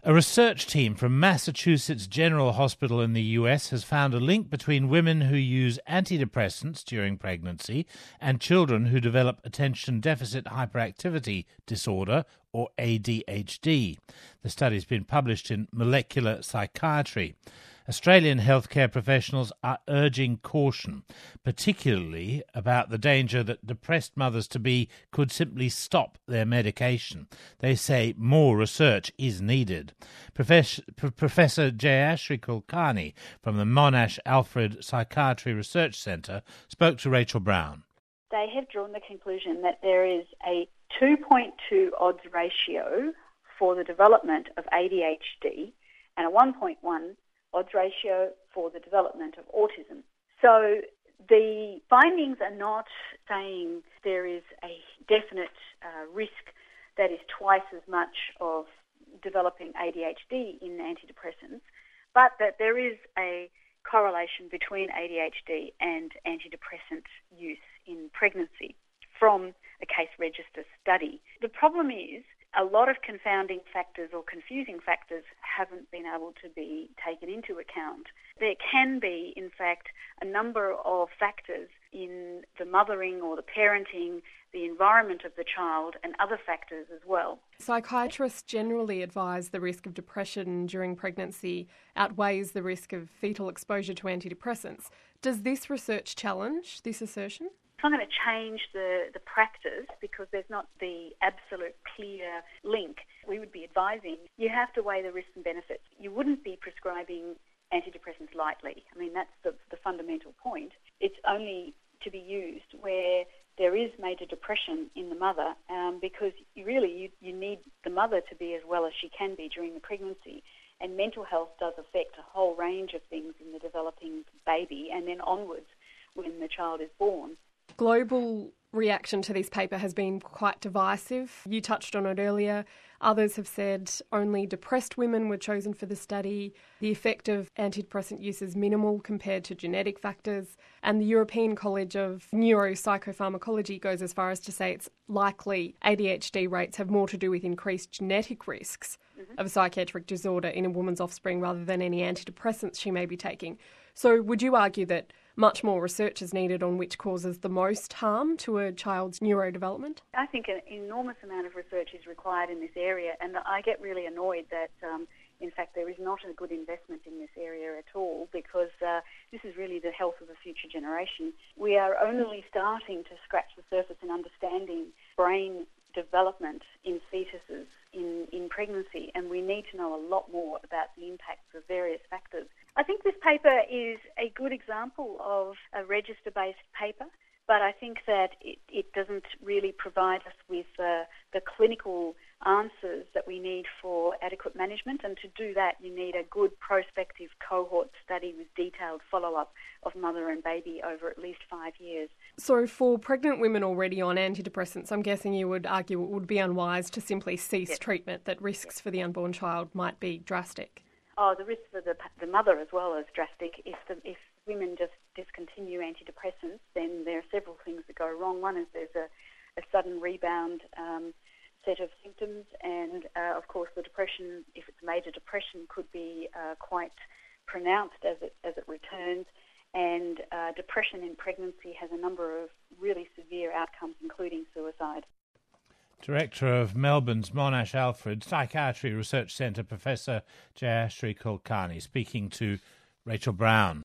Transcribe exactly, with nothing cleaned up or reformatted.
A research team from Massachusetts General Hospital in the U S has found a link between women who use antidepressants during pregnancy and children who develop attention deficit hyperactivity disorder, or A D H D. The study's been published in Molecular Psychiatry. Australian healthcare professionals are urging caution, particularly about the danger that depressed mothers-to-be could simply stop their medication. They say more research is needed. Professor, Professor Jayashri Kulkarni from the Monash Alfred Psychiatry Research Centre spoke to Rachel Brown. They have drawn the conclusion that there is a two point two odds ratio for the development of A D H D and a one point one odds ratio for the development of autism. So the findings are not saying there is a definite uh, risk that is twice as much of developing A D H D in antidepressants, but that there is a correlation between A D H D and antidepressant use in pregnancy from a case register study. The problem is a lot of confounding factors or confusing factors haven't been able to be taken into account. There can be, in fact, a number of factors in the mothering or the parenting, the environment of the child, and other factors as well. Psychiatrists generally advise the risk of depression during pregnancy outweighs the risk of fetal exposure to antidepressants. Does this research challenge this assertion? It's not going to change the, the practice because there's not the absolute clear link. We would be advising you have to weigh the risks and benefits. You wouldn't be prescribing antidepressants lightly. I mean, that's the, the fundamental point. It's only to be used where there is major depression in the mother um, because you really you, you need the mother to be as well as she can be during the pregnancy. And mental health does affect a whole range of things in the developing baby and then onwards when the child is born. Global reaction to this paper has been quite divisive. You touched on it earlier. Others have said only depressed women were chosen for the study. The effect of antidepressant use is minimal compared to genetic factors. And the European College of Neuropsychopharmacology goes as far as to say it's likely A D H D rates have more to do with increased genetic risks mm-hmm. of a psychiatric disorder in a woman's offspring rather than any antidepressants she may be taking. So would you argue that much more research is needed on which causes the most harm to a child's neurodevelopment? I think an enormous amount of research is required in this area, and I get really annoyed that, um, in fact, there is not a good investment in this area at all because uh, this is really the health of the future generation. We are only starting to scratch the surface in understanding brain development in fetuses in, in pregnancy, and we need to know a lot more about the impacts of various factors. I think this paper is a good example of a register-based paper, but I think that it, it doesn't really provide us with uh, the clinical answers that we need for adequate management, and to do that you need a good prospective cohort study with detailed follow-up of mother and baby over at least five years. So for pregnant women already on antidepressants, I'm guessing you would argue it would be unwise to simply cease yes. treatment, that risks yes. for the unborn child might be drastic. Oh, the risk for the the mother as well is drastic. If the, if women just discontinue antidepressants, then there are several things that go wrong. One is there's a, a sudden rebound um, set of symptoms, and uh, of course the depression, if it's major depression, could be uh, quite pronounced as it as it returns. And uh, depression in pregnancy has a number of really severe outcomes, including suicide. Director of Melbourne's Monash Alfred Psychiatry Research Centre, Professor Jayashri Kulkarni, speaking to Rachel Brown.